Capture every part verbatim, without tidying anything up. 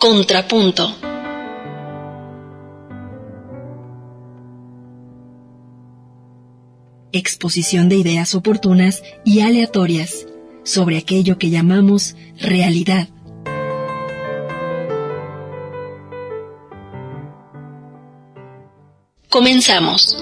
Contrapunto. Exposición de ideas oportunas y aleatorias sobre aquello que llamamos realidad. Comenzamos.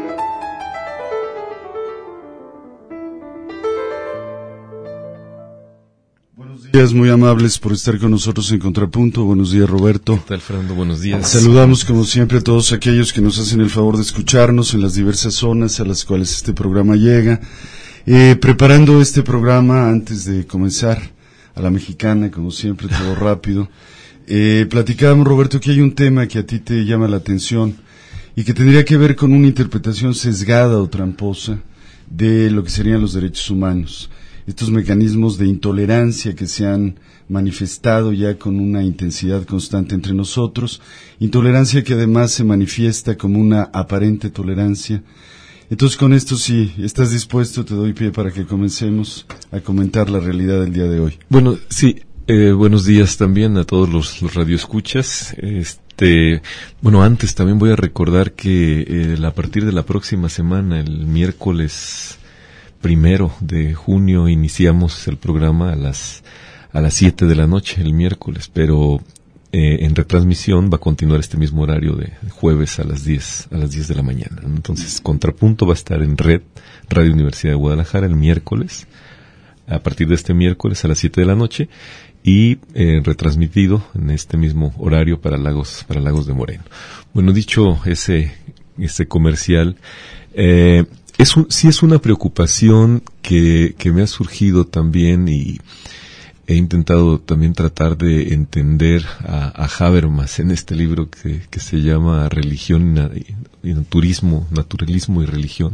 Buenos días, muy amables por estar con nosotros en Contrapunto. Buenos días, Roberto. ¿Qué tal, Fernando? Buenos días. Saludamos como siempre a todos aquellos que nos hacen el favor de escucharnos en las diversas zonas a las cuales este programa llega. Eh, preparando este programa antes de comenzar a la mexicana, como siempre, todo rápido. Eh, platicábamos, Roberto, que hay un tema que a ti te llama la atención y que tendría que ver con una interpretación sesgada o tramposa de lo que serían los derechos humanos. Estos mecanismos de intolerancia que se han manifestado ya con una intensidad constante entre nosotros, intolerancia que además se manifiesta como una aparente tolerancia. Entonces, con esto, si estás dispuesto, te doy pie para que comencemos a comentar la realidad del día de hoy. Bueno, sí, eh, buenos días también a todos los, los radioescuchas. Este, bueno, antes también voy a recordar que eh, a partir de la próxima semana, el miércoles primero de junio, iniciamos el programa a las a las siete de la noche, el miércoles, pero eh, en retransmisión va a continuar este mismo horario de jueves a las diez a las diez de la mañana. Entonces, Contrapunto va a estar en Red Radio Universidad de Guadalajara el miércoles, a partir de este miércoles a las siete de la noche, y eh, retransmitido en este mismo horario para Lagos para Lagos de Moreno. Bueno, dicho ese ese comercial, eh, Es un, sí es una preocupación que, que me ha surgido también, y he intentado también tratar de entender a, a Habermas en este libro que, que se llama Religión y, y Turismo, Naturalismo y Religión.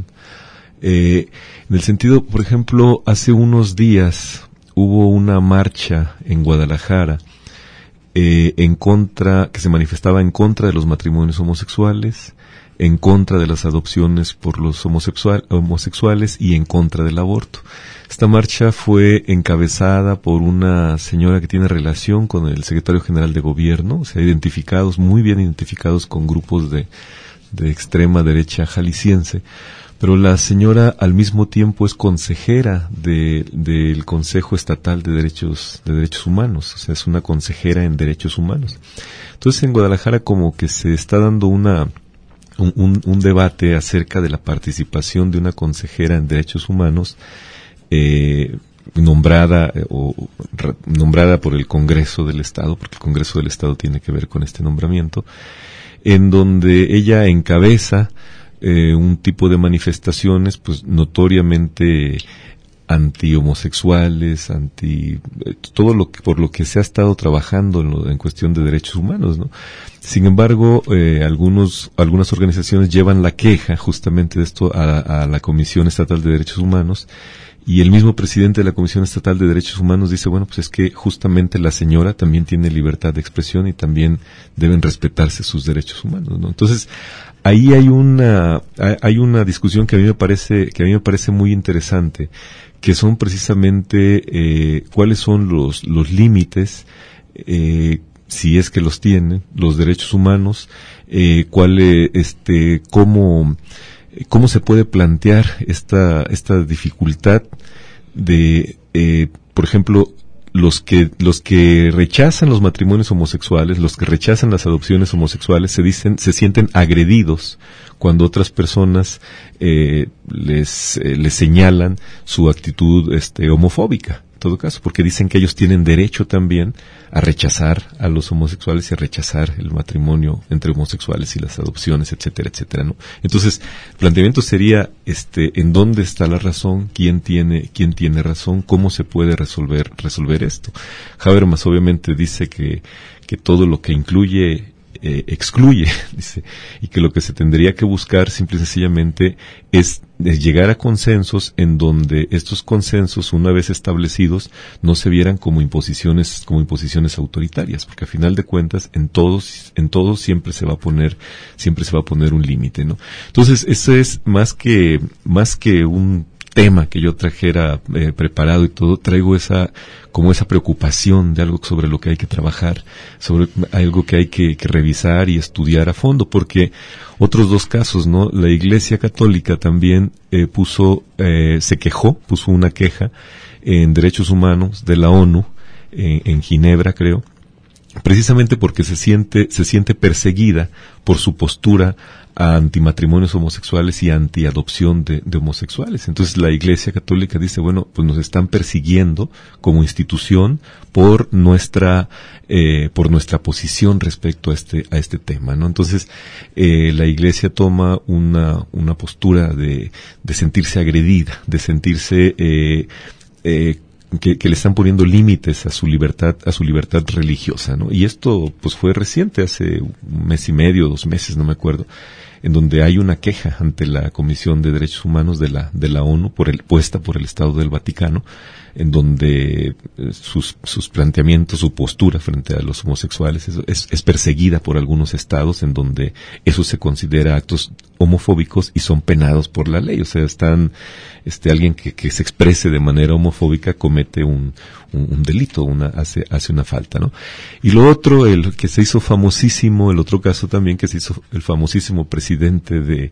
Eh, en el sentido, por ejemplo, hace unos días hubo una marcha en Guadalajara eh, en contra, que se manifestaba en contra de los matrimonios homosexuales, en contra de las adopciones por los homosexual, homosexuales y en contra del aborto. Esta marcha fue encabezada por una señora que tiene relación con el secretario general de gobierno, o sea, identificados, muy bien identificados con grupos de, de extrema derecha jalisciense, pero la señora al mismo tiempo es consejera de, del Consejo Estatal de Derechos, de Derechos Humanos, o sea, es una consejera en derechos humanos. Entonces, en Guadalajara como que se está dando una Un, un, un debate acerca de la participación de una consejera en derechos humanos eh, nombrada eh, o re, nombrada por el Congreso del Estado, porque el Congreso del Estado tiene que ver con este nombramiento, en donde ella encabeza eh, un tipo de manifestaciones pues notoriamente anti-homosexuales, anti todo lo que por lo que se ha estado trabajando en, lo, en cuestión de derechos humanos, ¿no? Sin embargo, eh, algunos algunas organizaciones llevan la queja justamente de esto a, a la Comisión Estatal de Derechos Humanos, y el mismo presidente de la Comisión Estatal de Derechos Humanos dice, bueno, pues es que justamente la señora también tiene libertad de expresión y también deben respetarse sus derechos humanos, ¿no? Entonces, ahí hay una hay una discusión que a mí me parece que a mí me parece muy interesante, que son precisamente eh, cuáles son los los límites, eh, si es que los tienen, los derechos humanos, eh, cuál eh, este cómo cómo se puede plantear esta esta dificultad de eh, por ejemplo, los que los que rechazan los matrimonios homosexuales, los que rechazan las adopciones homosexuales, se dicen se sienten agredidos cuando otras personas eh, les eh, les señalan su actitud este homofóbica, en todo caso, porque dicen que ellos tienen derecho también a rechazar a los homosexuales y a rechazar el matrimonio entre homosexuales y las adopciones, etcétera, etcétera, ¿no? Entonces, el planteamiento sería este en dónde está la razón, quién tiene quién tiene razón, cómo se puede resolver resolver esto. Habermas obviamente dice que que todo lo que incluye eh, excluye, dice, y que lo que se tendría que buscar simple y sencillamente es, es llegar a consensos en donde estos consensos, una vez establecidos, no se vieran como imposiciones, como imposiciones autoritarias, porque a final de cuentas en todos, en todos siempre se va a poner, siempre se va a poner un límite, ¿no? Entonces, eso es más que, más que un tema que yo trajera eh, preparado y todo, traigo esa como esa preocupación de algo sobre lo que hay que trabajar, sobre algo que hay que, que revisar y estudiar a fondo, porque otros dos casos, ¿no? La Iglesia Católica también eh, puso, eh, se quejó, puso una queja en Derechos Humanos de la ONU, eh, en Ginebra, creo, precisamente porque se siente, se siente perseguida por su postura antimatrimonios homosexuales y antiadopción de, de homosexuales. Entonces la Iglesia Católica dice, bueno, pues nos están persiguiendo como institución por nuestra eh, por nuestra posición respecto a este a este tema, ¿no? Entonces eh, la Iglesia toma una una postura de de sentirse agredida, de sentirse eh, eh, Que, que le están poniendo límites a su libertad, a su libertad religiosa, ¿no? Y esto, pues, fue reciente, hace un mes y medio, dos meses, no me acuerdo, en donde hay una queja ante la Comisión de Derechos Humanos de la, de la ONU, por el, puesta por el Estado del Vaticano, en donde eh, sus, sus planteamientos, su postura frente a los homosexuales es, es, es perseguida por algunos estados en donde eso se considera actos homofóbicos y son penados por la ley. O sea, están, este, alguien que, que se exprese de manera homofóbica comete un, un, un delito, una, hace, hace una falta, ¿no? Y lo otro, el que se hizo famosísimo, el otro caso también que se hizo el famosísimo presidente de,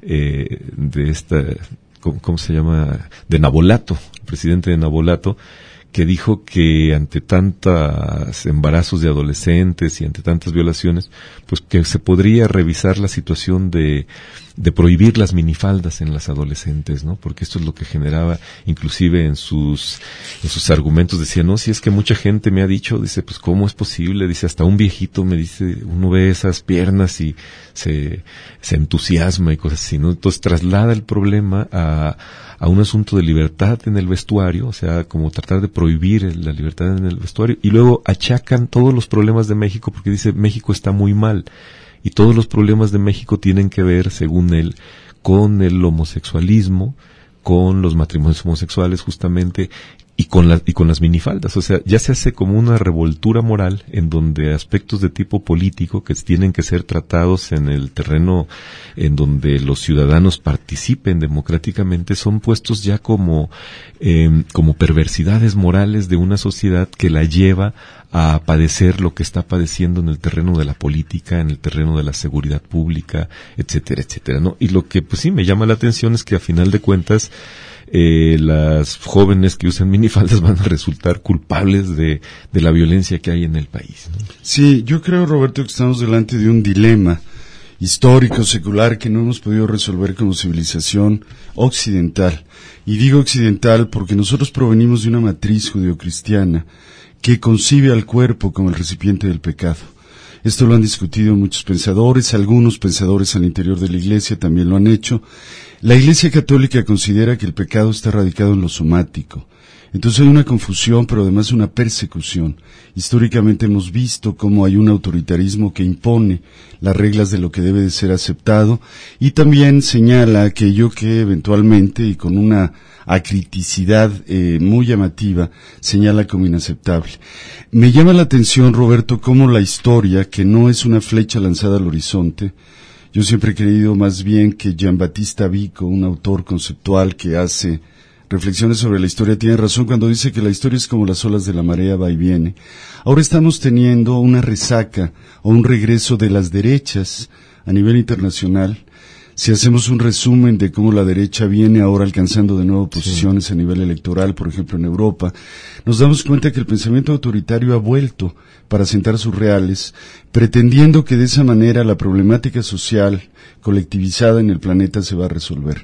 eh, de esta, ¿cómo, cómo se llama? De Nabolato, el presidente de Nabolato, que dijo que ante tantos embarazos de adolescentes y ante tantas violaciones, pues que se podría revisar la situación de, de prohibir las minifaldas en las adolescentes, ¿no? Porque esto es lo que generaba, inclusive en sus, en sus argumentos decía, no, si es que mucha gente me ha dicho, dice, pues cómo es posible, dice, hasta un viejito me dice, uno ve esas piernas y se, se entusiasma y cosas así, ¿no? Entonces traslada el problema a, a un asunto de libertad en el vestuario, o sea, como tratar de prohibir la libertad en el vestuario, y luego achacan todos los problemas de México porque dice, México está muy mal, y todos los problemas de México tienen que ver, según él, con el homosexualismo, con los matrimonios homosexuales justamente, y con la, y con las minifaldas. O sea, ya se hace como una revoltura moral en donde aspectos de tipo político que tienen que ser tratados en el terreno en donde los ciudadanos participen democráticamente son puestos ya como, eh, como perversidades morales de una sociedad que la lleva a padecer lo que está padeciendo en el terreno de la política, en el terreno de la seguridad pública, etcétera, etcétera, ¿no? Y lo que pues sí me llama la atención es que a final de cuentas Eh, las jóvenes que usan minifaldas van a resultar culpables de, de la violencia que hay en el país, ¿no? Sí, yo creo, Roberto, que estamos delante de un dilema histórico, secular, que no hemos podido resolver como civilización occidental. Y digo occidental porque nosotros provenimos de una matriz judeocristiana que concibe al cuerpo como el recipiente del pecado. Esto lo han discutido muchos pensadores, algunos pensadores al interior de la Iglesia también lo han hecho. La Iglesia Católica considera que el pecado está radicado en lo somático. Entonces hay una confusión, pero además una persecución. Históricamente hemos visto cómo hay un autoritarismo que impone las reglas de lo que debe de ser aceptado y también señala aquello que eventualmente y con una acriticidad eh, muy llamativa señala como inaceptable. Me llama la atención, Roberto, cómo la historia, que no es una flecha lanzada al horizonte. Yo siempre he creído más bien que Giambattista Vico, un autor conceptual que hace reflexiones sobre la historia, tiene razón cuando dice que la historia es como las olas de la marea, va y viene. Ahora estamos teniendo una resaca o un regreso de las derechas a nivel internacional. Si hacemos un resumen de cómo la derecha viene ahora alcanzando de nuevo posiciones sí. a nivel electoral, por ejemplo en Europa, nos damos cuenta que el pensamiento autoritario ha vuelto para sentar sus reales, pretendiendo que de esa manera la problemática social colectivizada en el planeta se va a resolver.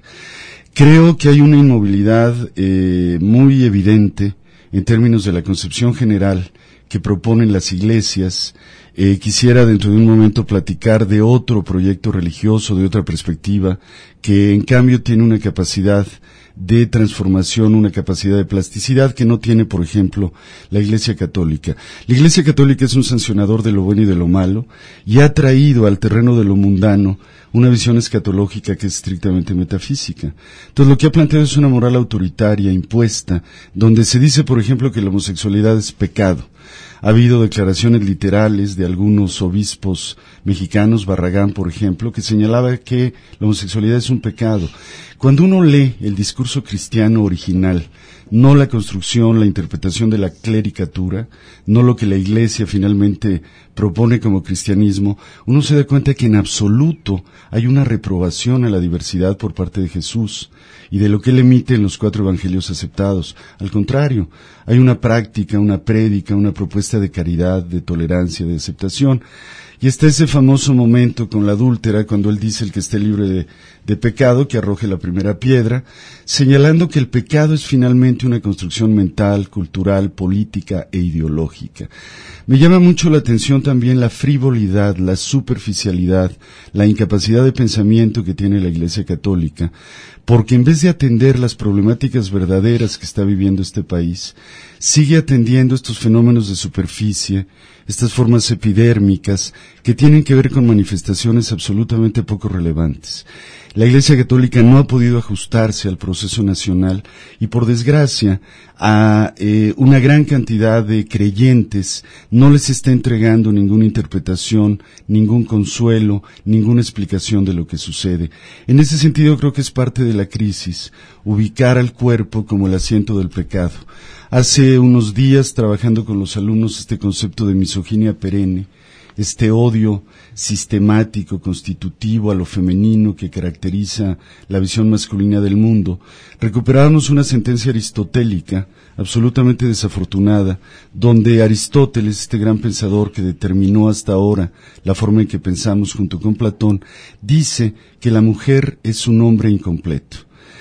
Creo que hay una inmovilidad eh, muy evidente en términos de la concepción general que proponen las iglesias. Eh, quisiera dentro de un momento platicar de otro proyecto religioso, de otra perspectiva, que en cambio tiene una capacidad de transformación, una capacidad de plasticidad que no tiene, por ejemplo, la Iglesia Católica. La Iglesia Católica es un sancionador de lo bueno y de lo malo y ha traído al terreno de lo mundano una visión escatológica que es estrictamente metafísica. Entonces lo que ha planteado es una moral autoritaria, impuesta, donde se dice, por ejemplo, que la homosexualidad es pecado. Ha habido declaraciones literales de algunos obispos mexicanos, Barragán, por ejemplo, que señalaba que la homosexualidad es un pecado. Cuando uno lee el discurso cristiano original, no la construcción, la interpretación de la clericatura, no lo que la Iglesia finalmente propone como cristianismo, uno se da cuenta que en absoluto hay una reprobación a la diversidad por parte de Jesús y de lo que él emite en los cuatro evangelios aceptados. Al contrario, hay una práctica, una prédica, una propuesta de caridad, de tolerancia, de aceptación. Y está ese famoso momento con la adúltera, cuando él dice: el que esté libre de, de pecado, que arroje la primera piedra, señalando que el pecado es finalmente una construcción mental, cultural, política e ideológica. Me llama mucho la atención también la frivolidad, la superficialidad, la incapacidad de pensamiento que tiene la Iglesia Católica, porque en vez de atender las problemáticas verdaderas que está viviendo este país, sigue atendiendo estos fenómenos de superficie, estas formas epidérmicas que tienen que ver con manifestaciones absolutamente poco relevantes. La Iglesia Católica no ha podido ajustarse al proceso nacional y, por desgracia, a eh, una gran cantidad de creyentes no les está entregando ninguna interpretación, ningún consuelo, ninguna explicación de lo que sucede. En ese sentido, creo que es parte de la crisis ubicar al cuerpo como el asiento del pecado. Hace unos días, trabajando con los alumnos este concepto de misoginia perenne, este odio sistemático, constitutivo a lo femenino que caracteriza la visión masculina del mundo, recuperábamos una sentencia aristotélica absolutamente desafortunada, donde Aristóteles, este gran pensador que determinó hasta ahora la forma en que pensamos junto con Platón, dice que la mujer es un hombre incompleto.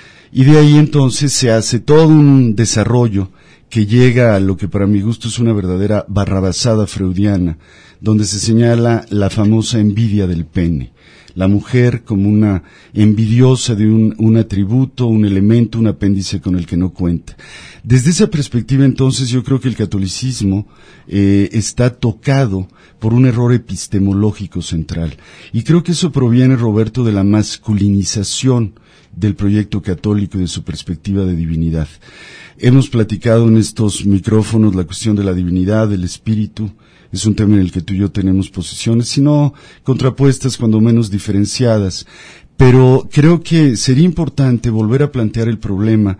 Y de ahí entonces se hace todo un desarrollo que llega a lo que para mi gusto es una verdadera barrabasada freudiana, donde se señala la famosa envidia del pene. La mujer como una envidiosa de un, un atributo, un elemento, un apéndice con el que no cuenta. Desde esa perspectiva, entonces, yo creo que el catolicismo eh, está tocado por un error epistemológico central. Y creo que eso proviene, Roberto, de la masculinización del proyecto católico y de su perspectiva de divinidad. Hemos platicado en estos micrófonos la cuestión de la divinidad, del espíritu. Es un tema en el que tú y yo tenemos posiciones, si no contrapuestas, cuando menos diferenciadas. Pero creo que sería importante volver a plantear el problema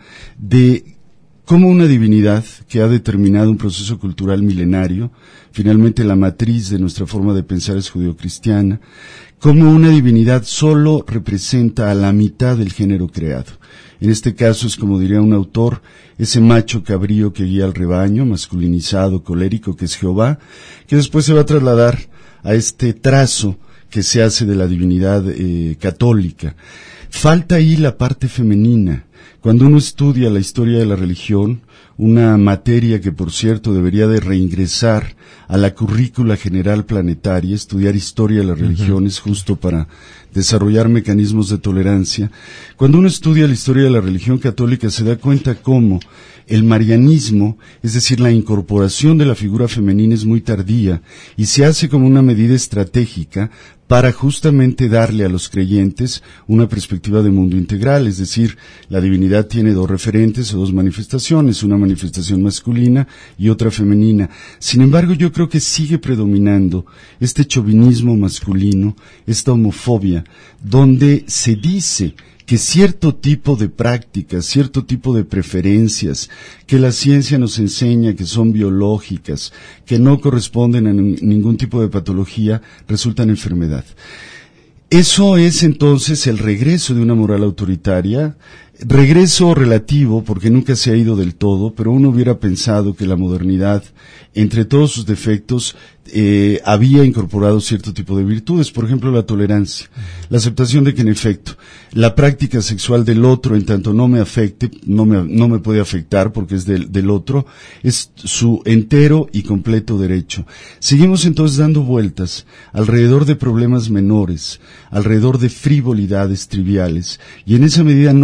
de cómo una divinidad que ha determinado un proceso cultural milenario, finalmente la matriz de nuestra forma de pensar es judeocristiana, cómo una divinidad solo representa a la mitad del género creado. En este caso es, como diría un autor, ese macho cabrío que guía al rebaño, masculinizado, colérico, que es Jehová, que después se va a trasladar a este trazo que se hace de la divinidad eh, católica. Falta ahí la parte femenina. Cuando uno estudia la historia de la religión, una materia que, por cierto, debería de reingresar a la currícula general planetaria, estudiar historia de las religiones, uh-huh. justo para desarrollar mecanismos de tolerancia. Cuando uno estudia la historia de la religión católica, se da cuenta cómo el marianismo, es decir, la incorporación de la figura femenina, es muy tardía y se hace como una medida estratégica para justamente darle a los creyentes una perspectiva de mundo integral, es decir, la divinidad tiene dos referentes o dos manifestaciones, una manifestación masculina y otra femenina. Sin embargo, yo creo que sigue predominando este chauvinismo masculino, esta homofobia, donde se dice que cierto tipo de prácticas, cierto tipo de preferencias que la ciencia nos enseña que son biológicas, que no corresponden a n- ningún tipo de patología, resultan enfermedad. Eso es entonces el regreso de una moral autoritaria, regreso relativo porque nunca se ha ido del todo, pero uno hubiera pensado que la modernidad, entre todos sus defectos, eh, había incorporado cierto tipo de virtudes, por ejemplo la tolerancia, la aceptación de que en efecto la práctica sexual del otro, en tanto no me afecte, no me, no me puede afectar porque es del, del otro, es su entero y completo derecho. Seguimos entonces dando vueltas alrededor de problemas menores, alrededor de frivolidades triviales, y en esa medida no nos estamos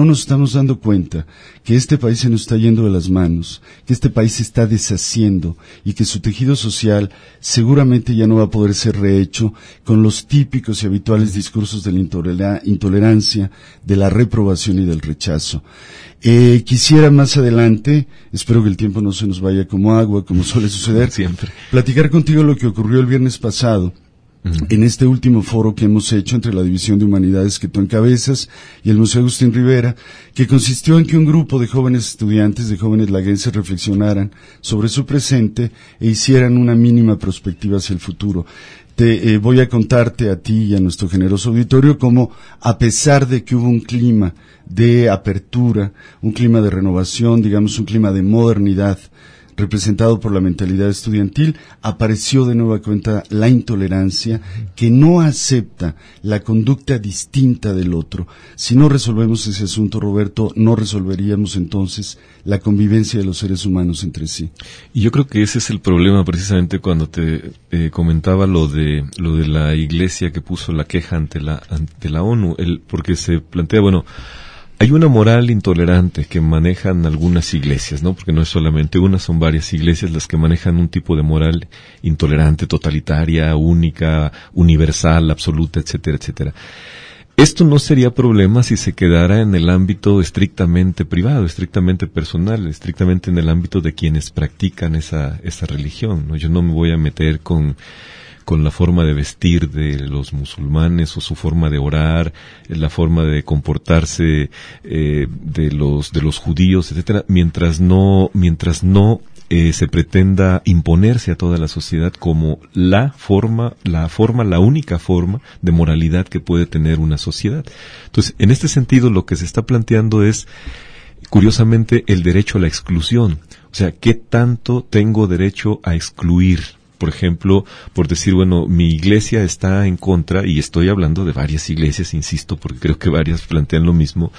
estamos dando cuenta que este país se nos está yendo de las manos, que este país se está deshaciendo y que su tejido social seguramente ya no va a poder ser rehecho con los típicos y habituales discursos de la intolera- intolerancia, de la reprobación y del rechazo. Eh, quisiera más adelante, espero que el tiempo no se nos vaya como agua, como suele suceder, siempre, platicar contigo lo que ocurrió el viernes pasado, uh-huh, en este último foro que hemos hecho entre la División de Humanidades que tú encabezas y el Museo Agustín Rivera, que consistió en que un grupo de jóvenes estudiantes, de jóvenes laguenses, reflexionaran sobre su presente e hicieran una mínima perspectiva hacia el futuro. Te, eh, voy a contarte a ti y a nuestro generoso auditorio cómo, a pesar de que hubo un clima de apertura, un clima de renovación, digamos un clima de modernidad, representado por la mentalidad estudiantil, apareció de nueva cuenta la intolerancia que no acepta la conducta distinta del otro. Si no resolvemos ese asunto, Roberto, no resolveríamos entonces la convivencia de los seres humanos entre sí. Y yo creo que ese es el problema precisamente cuando te eh, comentaba lo de lo de la iglesia que puso la queja ante la ante la ONU, el, porque se plantea, bueno, hay una moral intolerante que manejan algunas iglesias, ¿no? Porque no es solamente una, son varias iglesias las que manejan un tipo de moral intolerante, totalitaria, única, universal, absoluta, etcétera, etcétera. Esto no sería problema si se quedara en el ámbito estrictamente privado, estrictamente personal, estrictamente en el ámbito de quienes practican esa esa religión, ¿no? Yo no me voy a meter con con la forma de vestir de los musulmanes o su forma de orar, la forma de comportarse eh, de los de los judíos, etcétera, mientras no mientras no eh, se pretenda imponerse a toda la sociedad como la forma, la forma, la única forma de moralidad que puede tener una sociedad. Entonces, en este sentido, lo que se está planteando es, curiosamente, el derecho a la exclusión. O sea, ¿qué tanto tengo derecho a excluir? Por ejemplo, por decir, bueno, mi iglesia está en contra, y estoy hablando de varias iglesias, insisto, porque creo que varias plantean lo mismo,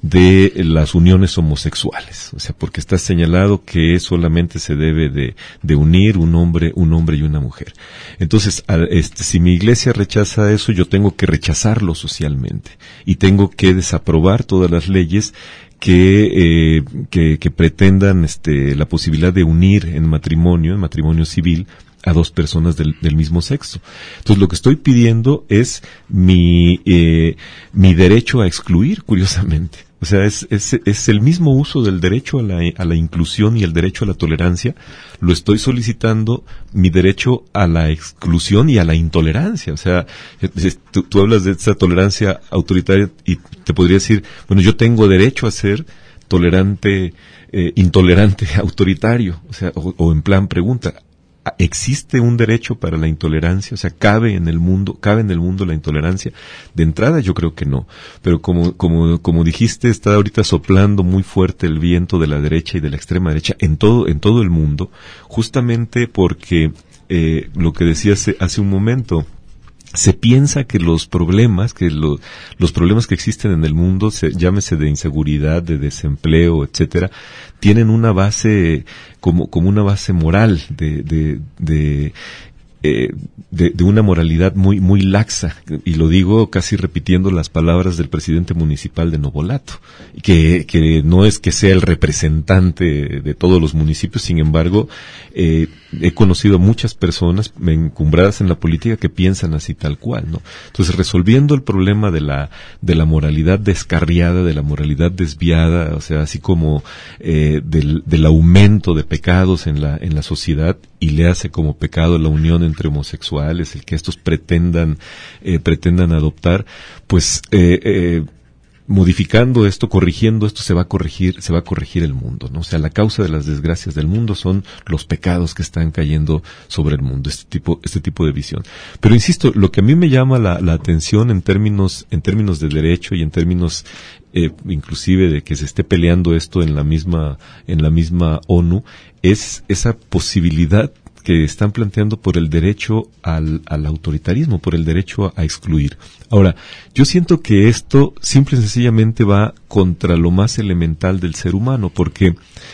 de las uniones homosexuales. O sea, porque está señalado que solamente se debe de, de unir un hombre, un hombre y una mujer. Entonces, este, si mi iglesia rechaza eso, yo tengo que rechazarlo socialmente. Y tengo que desaprobar todas las leyes que, eh, que, que pretendan, este, la posibilidad de unir en matrimonio, en matrimonio civil, a dos personas del, del mismo sexo. Entonces, lo que estoy pidiendo es mi, eh, mi derecho a excluir, curiosamente. O sea, es, es, es el mismo uso del derecho a la, a la inclusión y el derecho a la tolerancia. Lo estoy solicitando mi derecho a la exclusión y a la intolerancia. O sea, tú, tú hablas de esa tolerancia autoritaria y te podría decir, bueno, yo tengo derecho a ser tolerante, eh, intolerante, autoritario. O sea, o, o en plan pregunta, ¿existe un derecho para la intolerancia? O sea, ¿cabe en el mundo, cabe en el mundo la intolerancia? De entrada yo creo que no. Pero como, como, como dijiste, está ahorita soplando muy fuerte el viento de la derecha y de la extrema derecha en todo, en todo el mundo, justamente porque, eh, lo que decías hace un momento, se piensa que los problemas, que lo, los problemas que existen en el mundo, se, llámese de inseguridad, de desempleo, etcétera, tienen una base, como, como una base moral, de, de, de, eh, de, de una moralidad muy, muy laxa. Y lo digo casi repitiendo las palabras del presidente municipal de Nobolato, que, que no es que sea el representante de todos los municipios, sin embargo, eh, he conocido a muchas personas encumbradas en la política que piensan así tal cual, ¿no? Entonces, resolviendo el problema de la de la moralidad descarriada, de la moralidad desviada, o sea, así como eh, del, del aumento de pecados en la en la sociedad, y le hace como pecado la unión entre homosexuales, el que estos pretendan eh, pretendan adoptar, pues eh, eh, modificando esto, corrigiendo esto, se va a corregir, se va a corregir el mundo, ¿no? O sea, la causa de las desgracias del mundo son los pecados que están cayendo sobre el mundo, este tipo, este tipo de visión. Pero insisto, lo que a mí me llama la, la atención en términos, en términos de derecho y en términos, eh, inclusive de que se esté peleando esto en la misma, en la misma ONU, es esa posibilidad que están planteando por el derecho al, al autoritarismo, por el derecho a, a excluir. Ahora, yo siento que esto simple y sencillamente va contra lo más elemental del ser humano, porque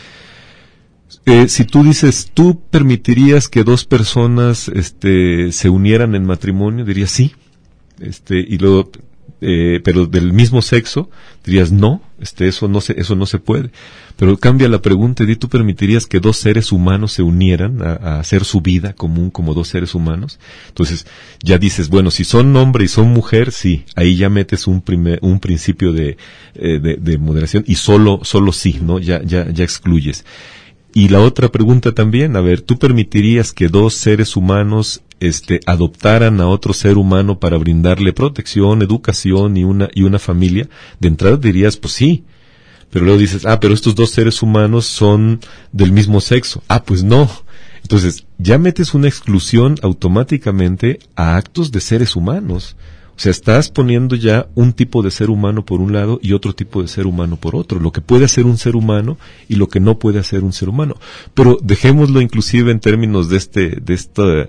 eh, si tú dices, ¿tú permitirías que dos personas este, se unieran en matrimonio? Diría sí. Este, y luego eh, pero del mismo sexo, dirías no, este, eso no se, eso no se puede. Pero cambia la pregunta, ¿y tú permitirías que dos seres humanos se unieran a, a hacer su vida común como dos seres humanos? Entonces, ya dices, bueno, si son hombre y son mujer, sí, ahí ya metes un primer, un principio de, eh, de, de moderación, y solo, solo sí, ¿no? Ya, ya, ya excluyes. Y la otra pregunta también, a ver, ¿tú permitirías que dos seres humanos este adoptaran a otro ser humano para brindarle protección, educación y una y una familia? De entrada dirías, pues sí. Pero luego dices, ah, pero estos dos seres humanos son del mismo sexo. Ah, pues no. Entonces, ya metes una exclusión automáticamente a actos de seres humanos. O sea, estás poniendo ya un tipo de ser humano por un lado y otro tipo de ser humano por otro. Lo que puede hacer un ser humano y lo que no puede hacer un ser humano. Pero dejémoslo inclusive en términos de este, de este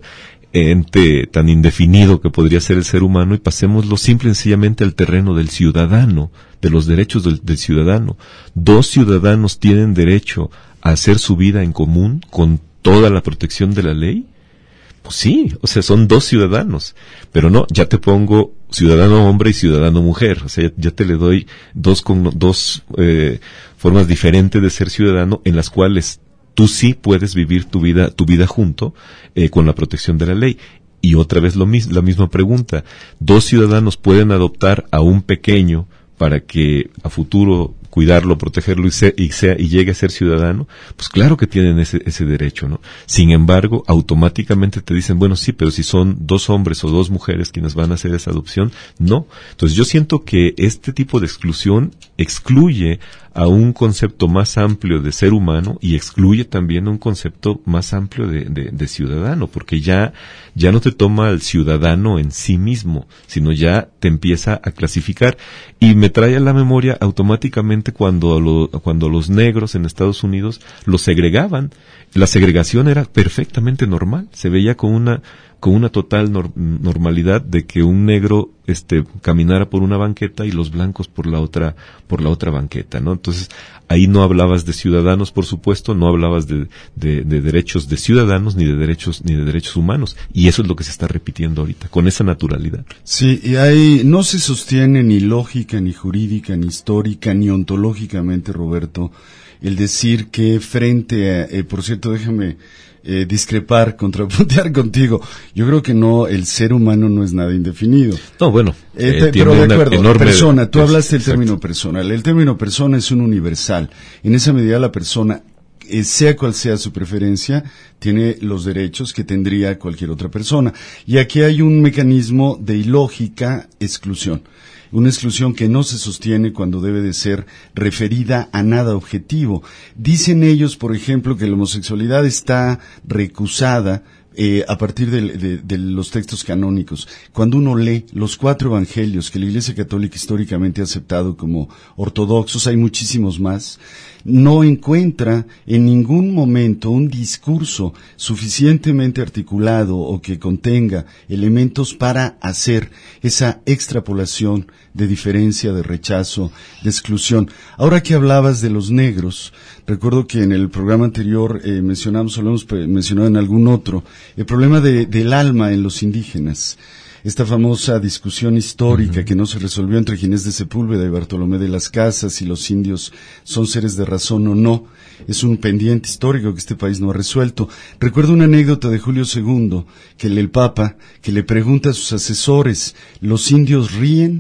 ente tan indefinido que podría ser el ser humano, y pasémoslo simple y sencillamente al terreno del ciudadano, de los derechos del, del ciudadano. Dos ciudadanos tienen derecho a hacer su vida en común con toda la protección de la ley. Pues sí, o sea, son dos ciudadanos, pero no, ya te pongo ciudadano hombre y ciudadano mujer, o sea, ya, ya te le doy dos, con, dos eh, formas diferentes de ser ciudadano, en las cuales tú sí puedes vivir tu vida, tu vida junto, eh, con la protección de la ley. Y otra vez lo mis, la misma pregunta, ¿dos ciudadanos pueden adoptar a un pequeño para que a futuro cuidarlo, protegerlo y, sea, y, sea, y llegue a ser ciudadano? Pues claro que tienen ese, ese derecho, ¿no? Sin embargo, automáticamente te dicen, bueno, sí, pero si son dos hombres o dos mujeres quienes van a hacer esa adopción, no. Entonces yo siento que este tipo de exclusión excluye a un concepto más amplio de ser humano y excluye también a un concepto más amplio de, de, de ciudadano, porque ya, ya no te toma al ciudadano en sí mismo, sino ya te empieza a clasificar. Y me trae a la memoria automáticamente cuando, lo, cuando los negros en Estados Unidos los segregaban. La segregación era perfectamente normal, se veía con una con una total nor- normalidad de que un negro este caminara por una banqueta y los blancos por la otra por la otra banqueta, ¿no? Entonces, ahí no hablabas de ciudadanos, por supuesto, no hablabas de, de, de derechos de ciudadanos ni de derechos ni de derechos humanos, y eso es lo que se está repitiendo ahorita con esa naturalidad. Sí, y ahí no se sostiene ni lógica, ni jurídica, ni histórica, ni ontológicamente, Roberto, el decir que frente a, eh, por cierto, déjame eh, discrepar, contrapuntear contigo. Yo creo que no, el ser humano no es nada indefinido. No, bueno, eh, eh, pero de acuerdo, enorme, persona, tú es, hablaste del exacto. término personal. El término persona es un universal. En esa medida la persona, eh, sea cual sea su preferencia, tiene los derechos que tendría cualquier otra persona. Y aquí hay un mecanismo de ilógica exclusión. Una exclusión que no se sostiene cuando debe de ser referida a nada objetivo. Dicen ellos, por ejemplo, que la homosexualidad está recusada eh, a partir de, de, de los textos canónicos. Cuando uno lee los cuatro evangelios que la Iglesia Católica históricamente ha aceptado como ortodoxos, hay muchísimos más, no encuentra en ningún momento un discurso suficientemente articulado o que contenga elementos para hacer esa extrapolación de diferencia, de rechazo, de exclusión. Ahora que hablabas de los negros, recuerdo que en el programa anterior eh, mencionamos, o lo hemos mencionado en algún otro, el problema de, del alma en los indígenas. Esta famosa discusión histórica uh-huh. que no se resolvió entre Ginés de Sepúlveda y Bartolomé de las Casas, si los indios son seres de razón o no, es un pendiente histórico que este país no ha resuelto. Recuerdo una anécdota de Julio segundo, que el, el Papa, que le pregunta a sus asesores, ¿los indios ríen?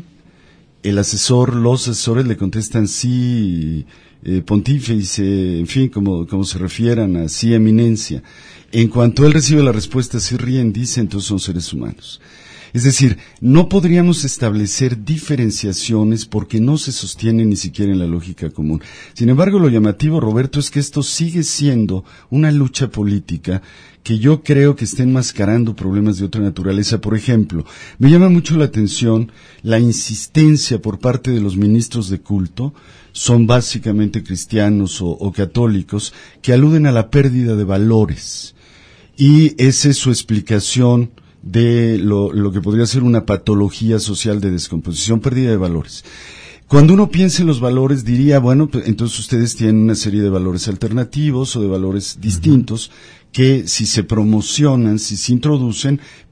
El asesor, los asesores le contestan sí, eh, pontífice, en fin, como, como se refieran a sí, eminencia. En cuanto él recibe la respuesta, sí ríen, dice, entonces son seres humanos. Es decir, no podríamos establecer diferenciaciones porque no se sostiene ni siquiera en la lógica común. Sin embargo, lo llamativo, Roberto, es que esto sigue siendo una lucha política que yo creo que está enmascarando problemas de otra naturaleza. Por ejemplo, me llama mucho la atención la insistencia por parte de los ministros de culto, son básicamente cristianos o, o católicos, que aluden a la pérdida de valores. Y esa es su explicación de lo, lo que podría ser una patología social de descomposición, pérdida de valores. Cuando uno piensa en los valores, diría, bueno, pues, entonces ustedes tienen una serie de valores alternativos o de valores distintos, uh-huh. que si se promocionan, si se introducen,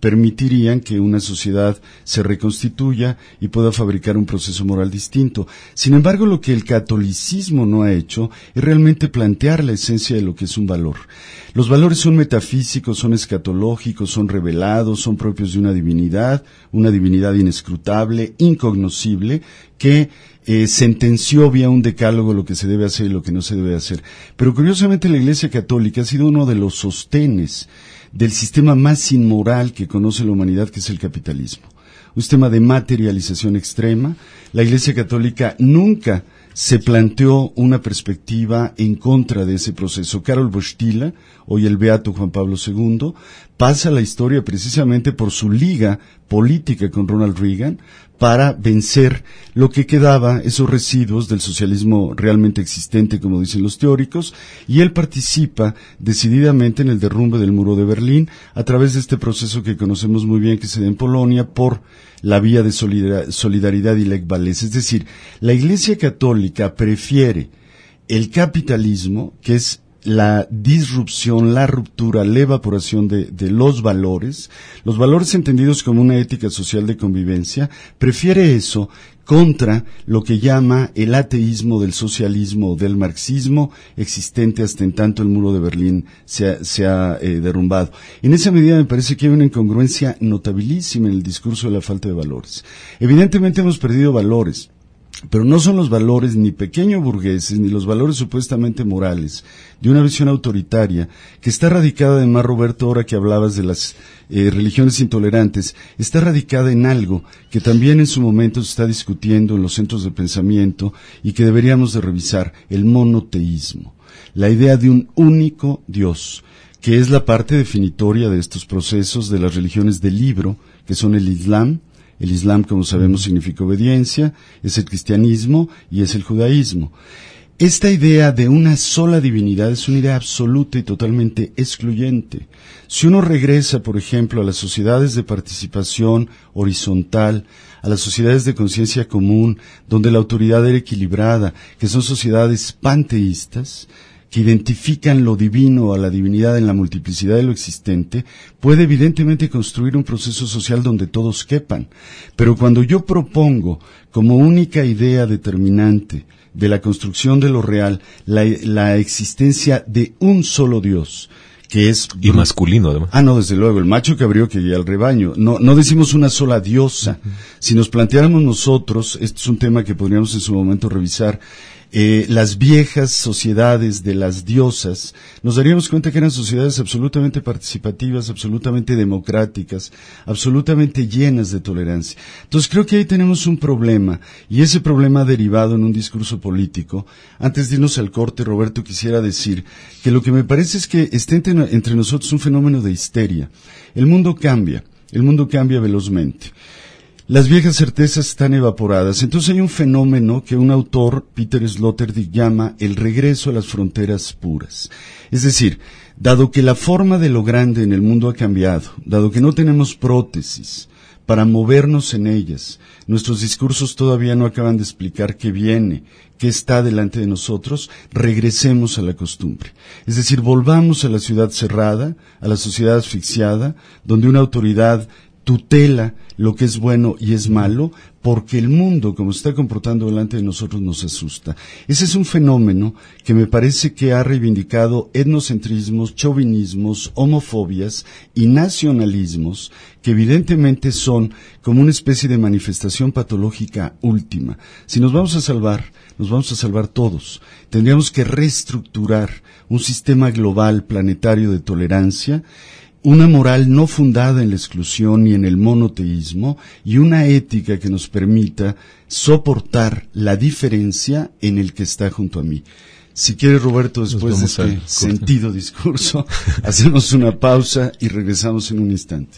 permitirían que una sociedad se reconstituya y pueda fabricar un proceso moral distinto. Sin embargo, lo que el catolicismo no ha hecho es realmente plantear la esencia de lo que es un valor. Los valores son metafísicos, son escatológicos, son revelados, son propios de una divinidad, una divinidad inescrutable, incognoscible, que eh, sentenció vía un decálogo lo que se debe hacer y lo que no se debe hacer. Pero curiosamente la Iglesia Católica ha sido uno de los sostenes del sistema más inmoral que conoce la humanidad, que es el capitalismo. Un sistema de materialización extrema. La Iglesia Católica nunca se planteó una perspectiva en contra de ese proceso. Karol Wojtyla, hoy el beato Juan Pablo segundo, pasa la historia precisamente por su liga política con Ronald Reagan para vencer lo que quedaba, esos residuos del socialismo realmente existente, como dicen los teóricos, y él participa decididamente en el derrumbe del muro de Berlín a través de este proceso que conocemos muy bien que se da en Polonia por la vía de solidaridad y Lech Walesa. Es decir, la Iglesia Católica prefiere el capitalismo, que es la disrupción, la ruptura, la evaporación de, de los valores, los valores entendidos como una ética social de convivencia, prefiere eso contra lo que llama el ateísmo del socialismo o del marxismo existente hasta en tanto el muro de Berlín se ha, se ha eh, derrumbado. En esa medida me parece que hay una incongruencia notabilísima en el discurso de la falta de valores. Evidentemente hemos perdido valores, pero no son los valores ni pequeño burgueses, ni los valores supuestamente morales de una visión autoritaria que está radicada, además, Roberto, ahora que hablabas de las eh, religiones intolerantes, está radicada en algo que también en su momento se está discutiendo en los centros de pensamiento y que deberíamos de revisar: el monoteísmo, la idea de un único Dios, que es la parte definitoria de estos procesos de las religiones del libro, que son el Islam. El Islam, como sabemos, significa obediencia, es el cristianismo y es el judaísmo. Esta idea de una sola divinidad es una idea absoluta y totalmente excluyente. Si uno regresa, por ejemplo, a las sociedades de participación horizontal, a las sociedades de conciencia común, donde la autoridad era equilibrada, que son sociedades panteístas, que identifican lo divino a la divinidad en la multiplicidad de lo existente, puede evidentemente construir un proceso social donde todos quepan. Pero cuando yo propongo como única idea determinante de la construcción de lo real la, la existencia de un solo Dios, que es... Y masculino, además. Ah, no, desde luego, el macho cabrío que guía al rebaño. No, no decimos una sola diosa. Uh-huh. Si nos planteáramos nosotros, este es un tema que podríamos en su momento revisar, Eh, las viejas sociedades de las diosas, nos daríamos cuenta que eran sociedades absolutamente participativas, absolutamente democráticas, absolutamente llenas de tolerancia. Entonces creo que ahí tenemos un problema, y ese problema ha derivado en un discurso político. Antes de irnos al corte, Roberto, quisiera decir que lo que me parece es que está entre, entre nosotros un fenómeno de histeria. El mundo cambia, el mundo cambia velozmente. Las viejas certezas están evaporadas. Entonces hay un fenómeno que un autor, Peter Sloterdijk, llama el regreso a las fronteras puras. Es decir, dado que la forma de lo grande en el mundo ha cambiado, dado que no tenemos prótesis para movernos en ellas, nuestros discursos todavía no acaban de explicar qué viene, qué está delante de nosotros, regresemos a la costumbre. Es decir, volvamos a la ciudad cerrada, a la sociedad asfixiada, donde una autoridad tutela lo que es bueno y es malo, porque el mundo, como se está comportando delante de nosotros, nos asusta. Ese es un fenómeno que me parece que ha reivindicado etnocentrismos, chauvinismos, homofobias y nacionalismos, que evidentemente son como una especie de manifestación patológica última. Si nos vamos a salvar, nos vamos a salvar todos. Tendríamos que reestructurar un sistema global, planetario de tolerancia, una moral no fundada en la exclusión ni en el monoteísmo, y una ética que nos permita soportar la diferencia en el que está junto a mí. Si quieres, Roberto, después de este sentido discurso, hacemos una pausa y regresamos en un instante.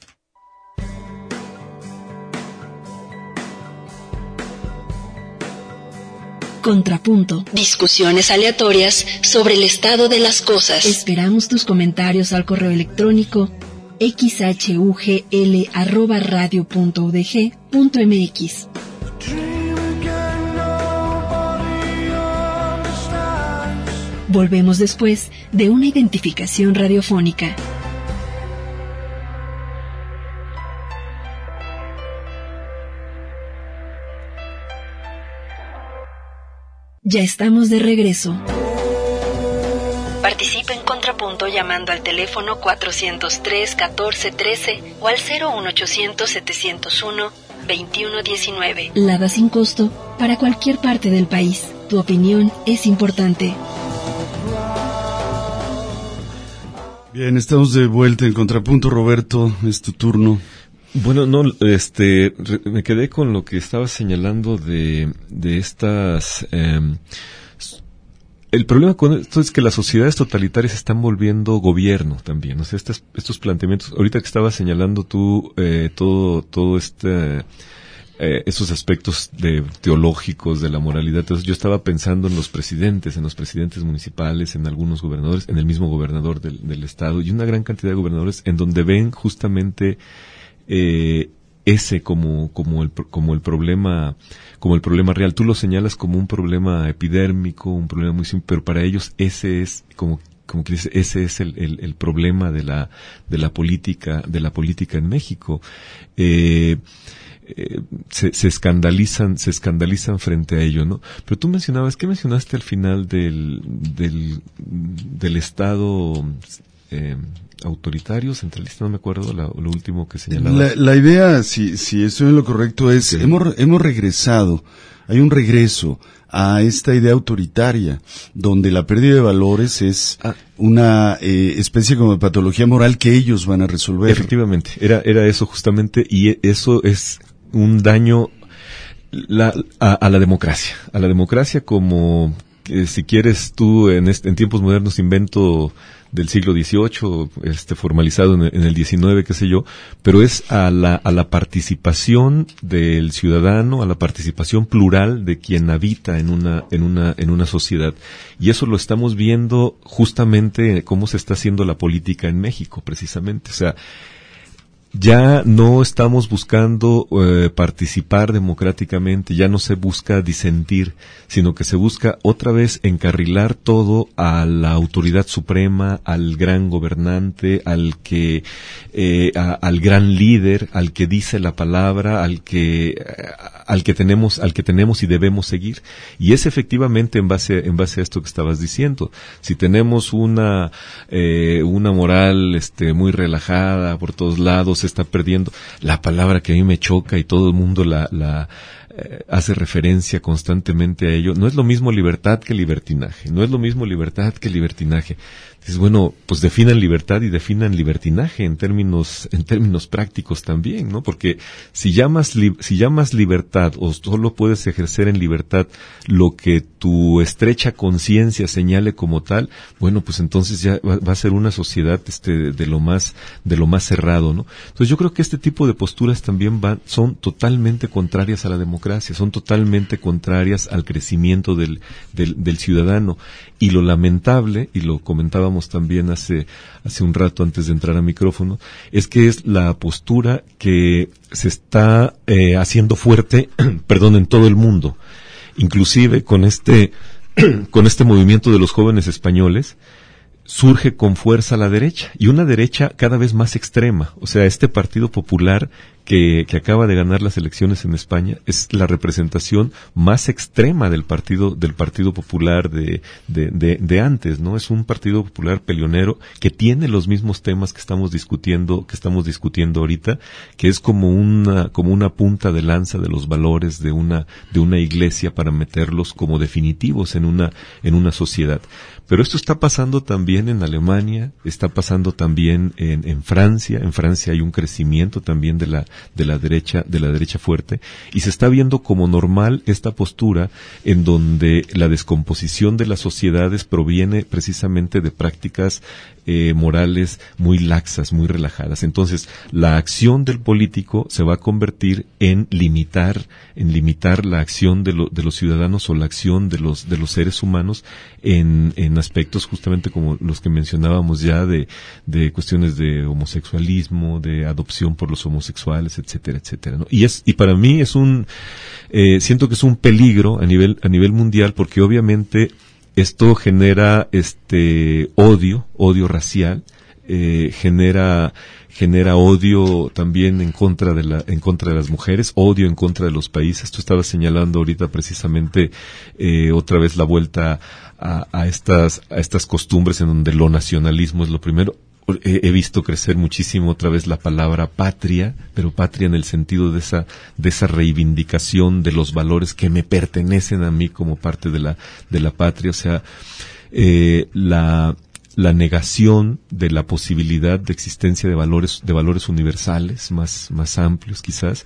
Contrapunto. Discusiones aleatorias sobre el estado de las cosas. Esperamos tus comentarios al correo electrónico x h u g l arroba radio punto u d g punto m x. Volvemos después de una identificación radiofónica. Ya estamos de regreso. Participa en Contrapunto llamando al teléfono cuatrocientos tres, catorce, trece o al cero uno ochocientos, setecientos uno, veintiuno diecinueve. Lada sin costo para cualquier parte del país. Tu opinión es importante. Bien, estamos de vuelta en Contrapunto. Roberto, es tu turno. Bueno, no, este, re, me quedé con lo que estaba señalando de, de estas, eh, el problema con esto es que las sociedades totalitarias se están volviendo gobierno también, o sea, estos, estos planteamientos, ahorita que estabas señalando tú, eh, todo, todo este, eh, esos aspectos de, teológicos de la moralidad, entonces yo estaba pensando en los presidentes, en los presidentes municipales, en algunos gobernadores, en el mismo gobernador del, del estado, y una gran cantidad de gobernadores en donde ven justamente Eh, ese como como el como el problema como el problema real. Tú lo señalas como un problema epidérmico, un problema muy simple, pero para ellos ese es como como que dice, ese es el, el, el problema de la de la política de la política en México. Eh, eh, se, se escandalizan se escandalizan frente a ello, ¿no? Pero tú mencionabas, ¿qué mencionaste al final del del del estado eh, autoritario, centralista? No me acuerdo la, lo último que señalaba. La, la idea, si, si estoy en lo correcto, es, okay. hemos, hemos regresado, hay un regreso a esta idea autoritaria, donde la pérdida de valores es ah. una eh, especie como de patología moral que ellos van a resolver. Efectivamente, era, era eso justamente, y eso es un daño la, a, a la democracia, a la democracia como, eh, si quieres tú, en, este, en tiempos modernos, invento del siglo dieciocho, este, formalizado en el, en el diecinueve, qué sé yo, pero es a la, a la participación del ciudadano, a la participación plural de quien habita en una, en una, en una sociedad. Y eso lo estamos viendo justamente cómo se está haciendo la política en México, precisamente. O sea, ya no estamos buscando eh, participar democráticamente, ya no se busca disentir, sino que se busca otra vez encarrilar todo a la autoridad suprema, al gran gobernante, al que, eh, a, al gran líder, al que dice la palabra, al que, al que tenemos, al que tenemos y debemos seguir. Y es efectivamente en base, en base a esto que estabas diciendo. Si tenemos una, eh, una moral, este, muy relajada por todos lados, se está perdiendo. La palabra que a mí me choca y todo el mundo la, la eh, hace referencia constantemente a ello, no es lo mismo libertad que libertinaje, no es lo mismo libertad que libertinaje. Dices, bueno, pues definan libertad y definan libertinaje en términos, en términos prácticos también, ¿no? Porque si llamas, li- si llamas libertad o solo puedes ejercer en libertad lo que tu estrecha conciencia señale como tal, bueno, pues entonces ya va, va a ser una sociedad, este, de lo más, de lo más cerrado, ¿no? Entonces yo creo que este tipo de posturas también van, son totalmente contrarias a la democracia, son totalmente contrarias al crecimiento del, del, del ciudadano. Y lo lamentable, y lo comentábamos también hace, hace un rato antes de entrar a micrófono, es que es la postura que se está eh, haciendo fuerte, perdón, en todo el mundo. Inclusive con este, con este movimiento de los jóvenes españoles, surge con fuerza la derecha, y una derecha cada vez más extrema. O sea, este Partido Popular que, que acaba de ganar las elecciones en España es la representación más extrema del partido, del Partido Popular de, de, de, de antes, ¿no? Es un Partido Popular peleonero que tiene los mismos temas que estamos discutiendo, que estamos discutiendo ahorita, que es como una, como una punta de lanza de los valores de una, de una iglesia para meterlos como definitivos en una, en una sociedad. Pero esto está pasando también en Alemania, está pasando también en, en Francia. En Francia hay un crecimiento también de la, de la derecha, de la derecha fuerte, y se está viendo como normal esta postura en donde la descomposición de las sociedades proviene precisamente de prácticas eh, morales muy laxas, muy relajadas. Entonces, la acción del político se va a convertir en limitar, en limitar la acción de, lo, de los ciudadanos o la acción de los, de los seres humanos en, en aspectos justamente como los que mencionábamos ya de, de cuestiones de homosexualismo, de adopción por los homosexuales, etcétera, etcétera, ¿no? Y es, y para mí es un, eh, siento que es un peligro a nivel, a nivel mundial, porque obviamente esto genera este odio, odio racial, eh, genera genera odio también en contra de la en contra de las mujeres, odio en contra de los países. Tú estabas señalando ahorita precisamente eh, otra vez la vuelta a, a estas a estas costumbres en donde lo nacionalismo es lo primero. He, he visto crecer muchísimo otra vez la palabra patria, pero patria en el sentido de esa de esa reivindicación de los valores que me pertenecen a mí como parte de la de la patria, o sea, eh, la la negación de la posibilidad de existencia de valores de valores universales más más amplios quizás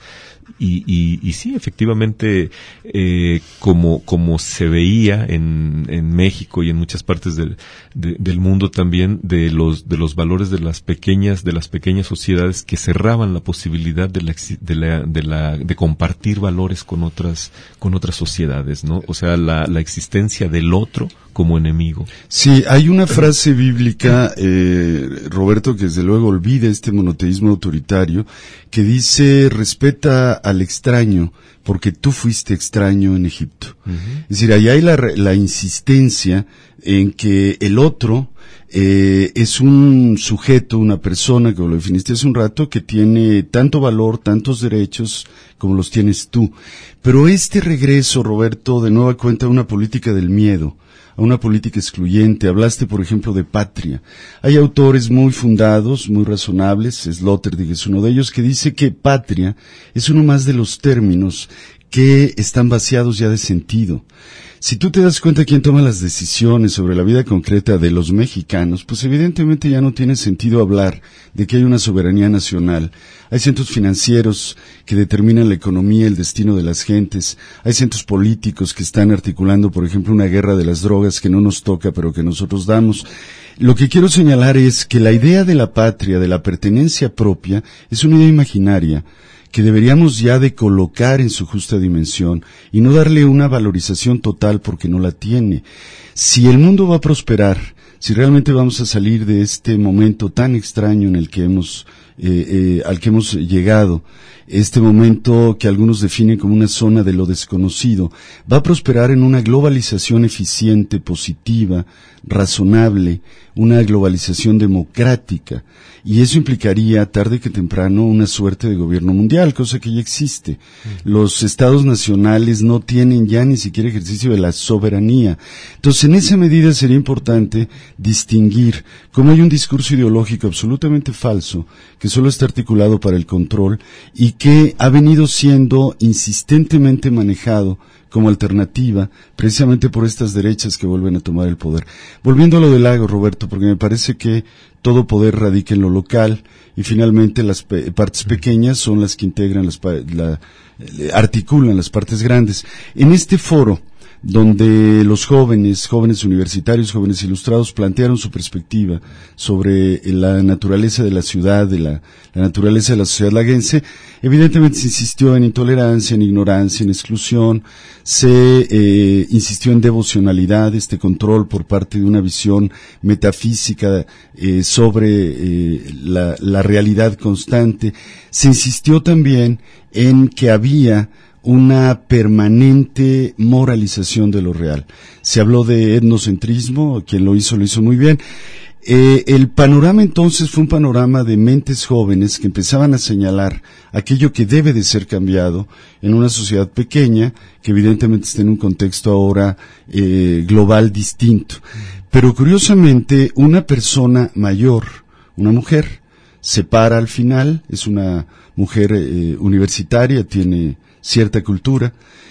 y y, y sí, efectivamente, eh, como como se veía en en México y en muchas partes del de, del mundo también, de los de los valores de las pequeñas de las pequeñas sociedades que cerraban la posibilidad de la de la de la de compartir valores con otras con otras sociedades, ¿no? O sea, la la existencia del otro como enemigo. Sí, hay una frase bíblica, eh, Roberto, que desde luego olvida este monoteísmo autoritario, que dice: respeta al extraño, porque tú fuiste extraño en Egipto. Uh-huh. Es decir, ahí hay la, la insistencia en que el otro eh, es un sujeto, una persona, como lo definiste hace un rato, que tiene tanto valor, tantos derechos como los tienes tú. Pero este regreso, Roberto, de nueva cuenta, a una política del miedo, a una política excluyente. Hablaste, por ejemplo, de patria. Hay autores muy fundados, muy razonables, Sloterdijk es uno de ellos, que dice que patria es uno más de los términos que están vaciados ya de sentido. Si tú te das cuenta quién toma las decisiones sobre la vida concreta de los mexicanos, pues evidentemente ya no tiene sentido hablar de que hay una soberanía nacional. Hay centros financieros que determinan la economía, el destino de las gentes. Hay centros políticos que están articulando, por ejemplo, una guerra de las drogas que no nos toca, pero que nosotros damos. Lo que quiero señalar es que la idea de la patria, de la pertenencia propia, es una idea imaginaria que deberíamos ya de colocar en su justa dimensión y no darle una valorización total porque no la tiene. Si el mundo va a prosperar, si realmente vamos a salir de este momento tan extraño en el que hemos, eh, eh, al que hemos llegado, este momento que algunos definen como una zona de lo desconocido, va a prosperar en una globalización eficiente, positiva, razonable, una globalización democrática, y eso implicaría tarde que temprano una suerte de gobierno mundial, cosa que ya existe. Los estados nacionales no tienen ya ni siquiera ejercicio de la soberanía. Entonces, en esa medida sería importante distinguir cómo hay un discurso ideológico absolutamente falso que solo está articulado para el control y que ha venido siendo insistentemente manejado como alternativa, precisamente por estas derechas que vuelven a tomar el poder. Volviendo a lo del lago, Roberto, porque me parece que todo poder radica en lo local y finalmente las pe- partes pequeñas son las que integran, las pa- la, articulan las partes grandes. En este foro, donde los jóvenes, jóvenes universitarios, jóvenes ilustrados plantearon su perspectiva sobre la naturaleza de la ciudad, de la, la naturaleza de la sociedad laguense, evidentemente se insistió en intolerancia, en ignorancia, en exclusión, se eh, insistió en devocionalidad, este control por parte de una visión metafísica eh, sobre eh, la, la realidad constante, se insistió también en que había una permanente moralización de lo real. Se habló de etnocentrismo, quien lo hizo, lo hizo muy bien. Eh, el panorama entonces fue un panorama de mentes jóvenes que empezaban a señalar aquello que debe de ser cambiado en una sociedad pequeña, que evidentemente está en un contexto ahora eh, global distinto. Pero curiosamente, una persona mayor, una mujer, se para al final, es una mujer eh, universitaria, tiene cierta cultura,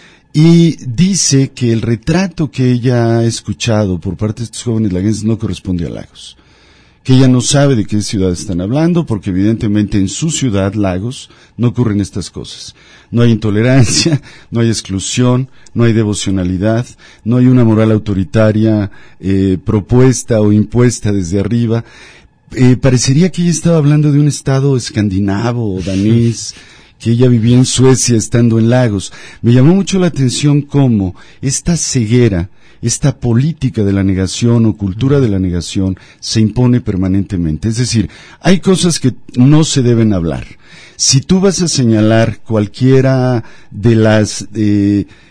y dice que el retrato que ella ha escuchado por parte de estos jóvenes laguenses no corresponde a Lagos, que ella no sabe de qué ciudad están hablando, porque evidentemente en su ciudad, Lagos, no ocurren estas cosas. No hay intolerancia, no hay exclusión, no hay devocionalidad, no hay una moral autoritaria eh, propuesta o impuesta desde arriba. Eh, parecería que ella estaba hablando de un estado escandinavo o danés, que ella vivía en Suecia estando en Lagos. Me llamó mucho la atención cómo esta ceguera, esta política de la negación o cultura de la negación se impone permanentemente. Es decir, hay cosas que no se deben hablar. Si tú vas a señalar cualquiera de las eh,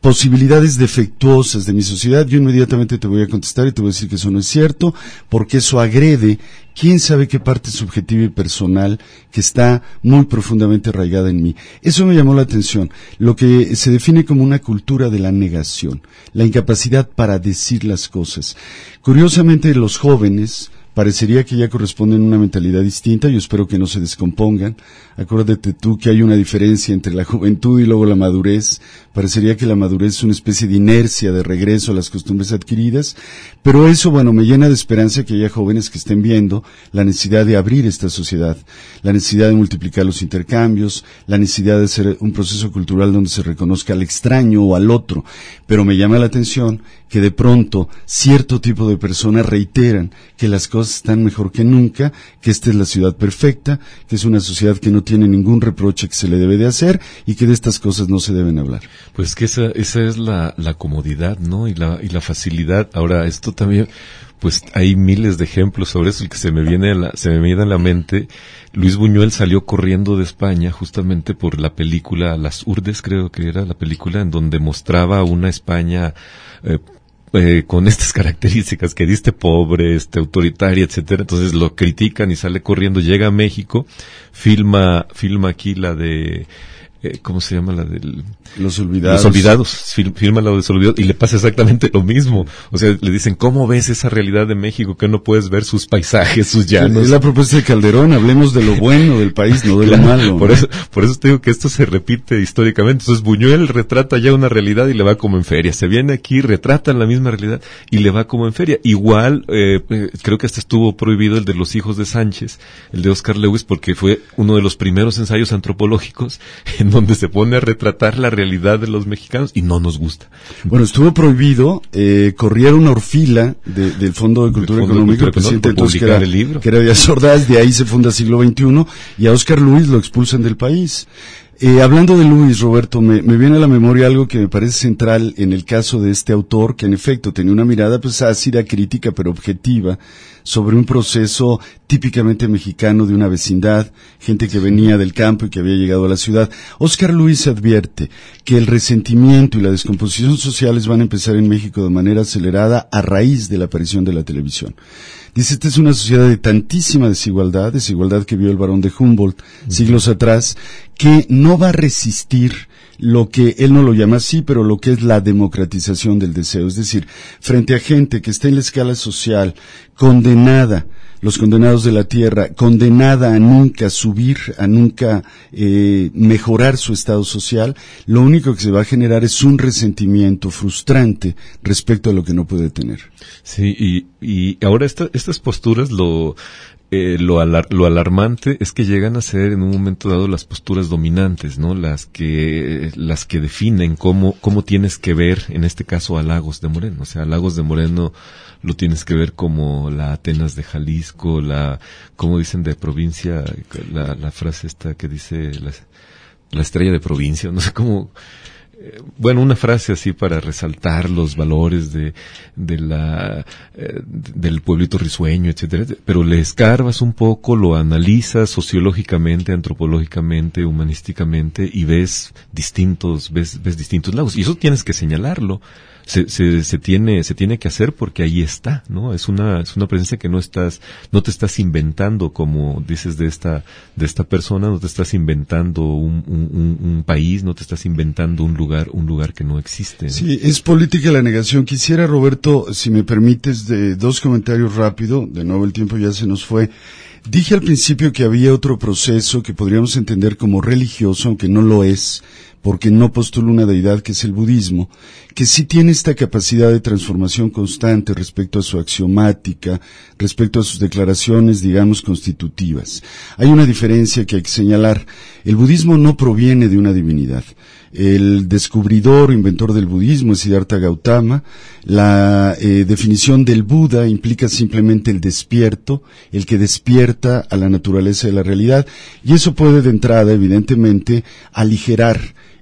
posibilidades defectuosas de mi sociedad, yo inmediatamente te voy a contestar y te voy a decir que eso no es cierto, porque eso agrede quién sabe qué parte subjetiva y personal que está muy profundamente arraigada en mí. Eso me llamó la atención, lo que se define como una cultura de la negación, la incapacidad para decir las cosas. Curiosamente, los jóvenes parecería que ya corresponden a una mentalidad distinta, yo espero que no se descompongan. Acuérdate tú que hay una diferencia entre la juventud y luego la madurez. Parecería que la madurez es una especie de inercia de regreso a las costumbres adquiridas, pero eso, bueno, me llena de esperanza que haya jóvenes que estén viendo la necesidad de abrir esta sociedad, la necesidad de multiplicar los intercambios, la necesidad de hacer un proceso cultural donde se reconozca al extraño o al otro. Pero me llama la atención que de pronto cierto tipo de personas reiteran que las cosas están mejor que nunca, que esta es la ciudad perfecta, que es una sociedad que no tiene ningún reproche que se le debe de hacer y que de estas cosas no se deben hablar. Pues que esa, esa es la, la comodidad, ¿no? Y la, y la facilidad. Ahora, esto también, pues hay miles de ejemplos sobre eso. El que se me viene a la, se me viene a la mente, Luis Buñuel salió corriendo de España justamente por la película Las Urdes, creo que era la película, en donde mostraba una España, eh, Eh, con estas características que diste, pobre, este, autoritaria, etcétera. Entonces lo critican y sale corriendo, llega a México, filma, filma aquí la de, eh, ¿cómo se llama? La del... Los Olvidados. Los Olvidados, fil, firma la de Los Olvidados y le pasa exactamente lo mismo. O sea, le dicen, ¿cómo ves esa realidad de México que no puedes ver sus paisajes, sus llanos? Es la propuesta de Calderón, hablemos de lo bueno del país, no de lo malo. Por eso, por eso te digo que esto se repite históricamente. Entonces Buñuel retrata ya una realidad y le va como en feria. Se viene aquí, retrata la misma realidad y le va como en feria. Igual, eh, creo que hasta estuvo prohibido el de Los Hijos de Sánchez, el de Oscar Lewis, porque fue uno de los primeros ensayos antropológicos en donde se pone a retratar la realidad de los mexicanos y no nos gusta. Bueno, estuvo prohibido, eh, corría una orfila de, del Fondo de Cultura Económica, el presidente entonces que era, el libro. que era Díaz Ordaz, de ahí se funda Siglo veintiuno, y a Oscar Luis lo expulsan del país. Eh, hablando de Luis, Roberto, me, me viene a la memoria algo que me parece central en el caso de este autor, que en efecto tenía una mirada pues ácida, crítica, pero objetiva, sobre un proceso típicamente mexicano de una vecindad, gente que venía del campo y que había llegado a la ciudad. Oscar Luis advierte que el resentimiento y la descomposición sociales van a empezar en México de manera acelerada a raíz de la aparición de la televisión. Dice, esta es una sociedad de tantísima desigualdad, desigualdad que vio el Barón de Humboldt siglos atrás, que no va a resistir lo que él no lo llama así, pero lo que es la democratización del deseo. Es decir, frente a gente que está en la escala social condenada, los condenados de la tierra, condenada a nunca subir, a nunca eh, mejorar su estado social, lo único que se va a generar es un resentimiento frustrante respecto a lo que no puede tener. Sí, y, y ahora esta, estas posturas lo... Eh, lo, alar, lo alarmante es que llegan a ser en un momento dado las posturas dominantes, ¿no? Las que, las que definen cómo, cómo tienes que ver, en este caso, a Lagos de Moreno. O sea, a Lagos de Moreno lo tienes que ver como la Atenas de Jalisco, la, como dicen de provincia, la, la frase esta que dice la, la estrella de provincia, no sé cómo, bueno, una frase así para resaltar los valores de, de la, eh, del pueblito risueño, etcétera, pero le escarbas un poco, lo analizas sociológicamente, antropológicamente, humanísticamente y ves distintos, ves, ves distintos lagos. Y eso tienes que señalarlo. Se, se, se tiene, se tiene que hacer porque ahí está, ¿no? Es una, es una presencia que no estás, no te estás inventando, como dices de esta, de esta persona, no te estás inventando un, un, un país, no te estás inventando un lugar, un lugar que no existe, ¿no? Sí, es política la negación. Quisiera, Roberto, si me permites, de dos comentarios rápido, de nuevo el tiempo ya se nos fue. Dije al principio que había otro proceso que podríamos entender como religioso, aunque no lo es, porque no postula una deidad que es el budismo, que sí tiene esta capacidad de transformación constante respecto a su axiomática, respecto a sus declaraciones, digamos, constitutivas. Hay una diferencia que hay que señalar. El budismo no proviene de una divinidad. El descubridor o inventor del budismo es Siddhartha Gautama. La eh, definición del Buda implica simplemente el despierto, el que despierta a la naturaleza de la realidad, y eso puede de entrada, evidentemente, aligerar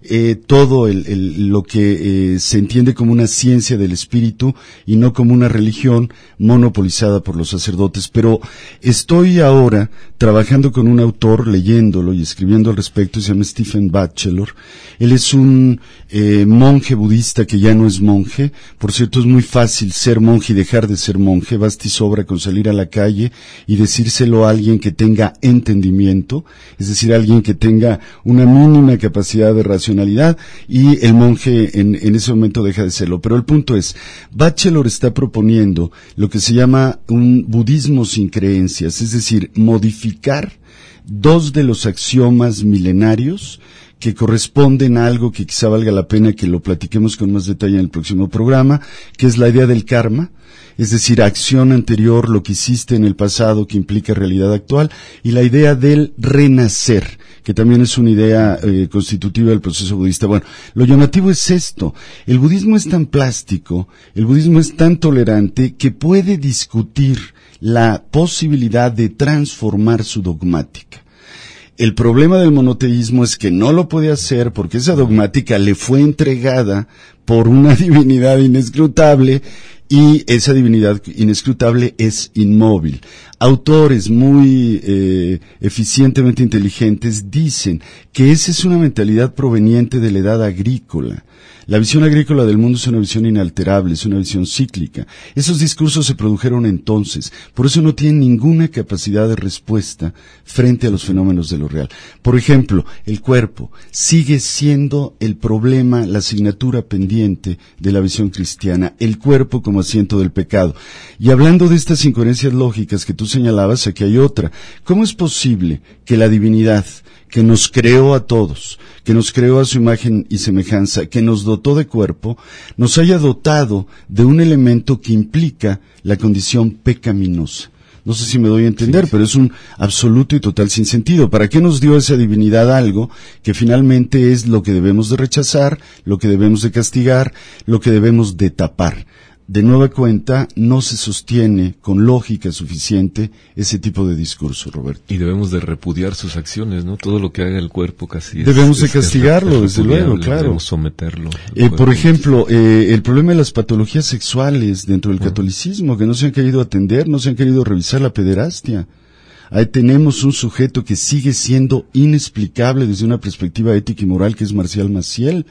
eh, todo el, el, lo que eh, se entiende como una ciencia del espíritu y no como una religión monopolizada por los sacerdotes. Pero estoy ahora trabajando con un autor, leyéndolo y escribiendo al respecto, se llama Stephen Batchelor. Él es un eh, monje budista que ya no es monje. Por cierto, es muy fácil ser monje y dejar de ser monje. Basta y sobra con salir a la calle y decírselo a alguien que tenga entendimiento, es decir, alguien que tenga una mínima capacidad de racionalidad, y el monje en, en ese momento deja de serlo. Pero el punto es, Batchelor está proponiendo lo que se llama un budismo sin creencias, es decir, modificar dos de los axiomas milenarios que corresponden a algo que quizá valga la pena que lo platiquemos con más detalle en el próximo programa, que es la idea del karma, es decir, acción anterior, lo que hiciste en el pasado que implica realidad actual, y la idea del renacer, que también es una idea eh, constitutiva del proceso budista. Bueno, lo llamativo es esto, el budismo es tan plástico, el budismo es tan tolerante, que puede discutir la posibilidad de transformar su dogmática. El problema del monoteísmo es que no lo puede hacer porque esa dogmática le fue entregada por una divinidad inescrutable, y esa divinidad inescrutable es inmóvil. Autores muy eh, eficientemente inteligentes dicen que esa es una mentalidad proveniente de la edad agrícola. La visión agrícola del mundo es una visión inalterable, es una visión cíclica. Esos discursos se produjeron entonces, por eso no tienen ninguna capacidad de respuesta frente a los fenómenos de lo real. Por ejemplo, el cuerpo sigue siendo el problema, la asignatura pendiente de la visión cristiana, el cuerpo como asiento del pecado. Y hablando de estas incoherencias lógicas que tú señalabas, aquí hay otra. ¿Cómo es posible que la divinidad, que nos creó a todos, que nos creó a su imagen y semejanza, que nos dotó de cuerpo, nos haya dotado de un elemento que implica la condición pecaminosa? No sé si me doy a entender, sí, pero es un absoluto y total sinsentido. ¿Para qué nos dio esa divinidad algo que finalmente es lo que debemos de rechazar, lo que debemos de castigar, lo que debemos de tapar? De nueva cuenta, no se sostiene con lógica suficiente ese tipo de discurso, Roberto. Y debemos de repudiar sus acciones, ¿no? Todo lo que haga el cuerpo casi es, debemos de es, castigarlo, es desde luego, claro. Debemos someterlo. Eh, por ejemplo, eh, el problema de las patologías sexuales dentro del uh-huh. catolicismo, que no se han querido atender, no se han querido revisar la pederastia. Ahí tenemos un sujeto que sigue siendo inexplicable desde una perspectiva ética y moral, que es Marcial Maciel,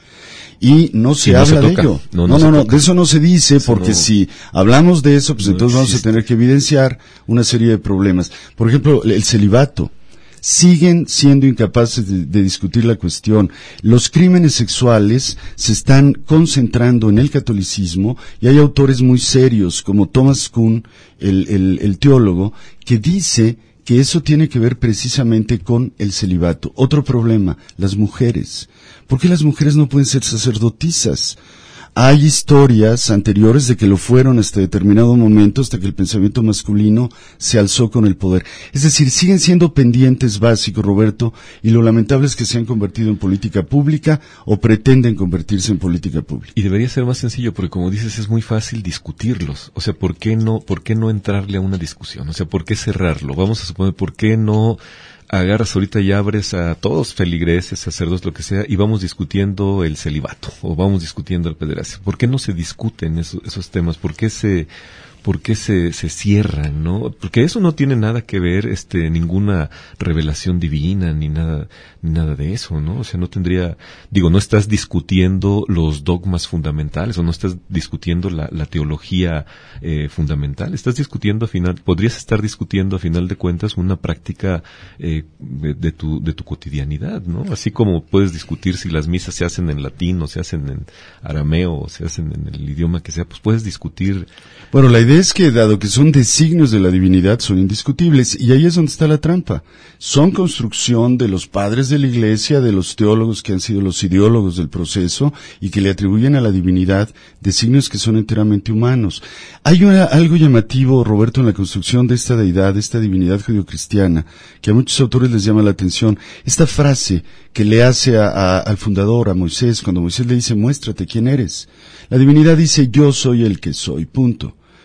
y no se sí, habla no se de ello. No, no, no, no, no de eso no se dice, eso porque no, si hablamos de eso, pues no entonces existe. Vamos a tener que evidenciar una serie de problemas. Por ejemplo, el celibato. Siguen siendo incapaces de, de discutir la cuestión. Los crímenes sexuales se están concentrando en el catolicismo, y hay autores muy serios, como Thomas Kuhn, el, el, el teólogo, que dice que eso tiene que ver precisamente con el celibato. Otro problema, las mujeres. ¿Por qué las mujeres no pueden ser sacerdotisas? Hay historias anteriores de que lo fueron hasta determinado momento, hasta que el pensamiento masculino se alzó con el poder. Es decir, siguen siendo pendientes básicos, Roberto, y lo lamentable es que se han convertido en política pública o pretenden convertirse en política pública. Y debería ser más sencillo, porque como dices, es muy fácil discutirlos. O sea, ¿por qué no, por qué no entrarle a una discusión? O sea, ¿por qué cerrarlo? Vamos a suponer, ¿por qué no agarras ahorita y abres a todos, feligreses, sacerdotes, lo que sea, y vamos discutiendo el celibato, o vamos discutiendo el pederastia? ¿Por qué no se discuten esos, esos temas? ¿Por qué se, por qué se, se cierran, no? Porque eso no tiene nada que ver, este, ninguna revelación divina, ni nada, ni nada de eso, ¿no? O sea, no tendría, digo, no estás discutiendo los dogmas fundamentales, o no estás discutiendo la, la teología eh, fundamental, estás discutiendo a final, podrías estar discutiendo a final de cuentas una práctica eh, de, de tu, de tu cotidianidad, ¿no? Así como puedes discutir si las misas se hacen en latín, o se hacen en arameo, o se hacen en el idioma que sea, pues puedes discutir. Bueno, la idea es que, dado que son designios de la divinidad, son indiscutibles, y ahí es donde está la trampa. Son construcción de los padres de la Iglesia, de los teólogos que han sido los ideólogos del proceso, y que le atribuyen a la divinidad designios que son enteramente humanos. Hay una, algo llamativo, Roberto, en la construcción de esta deidad, de esta divinidad judio-cristiana, que a muchos autores les llama la atención. Esta frase que le hace a, a, al fundador, a Moisés, cuando Moisés le dice, muéstrate quién eres. La divinidad dice, yo soy el que soy, punto.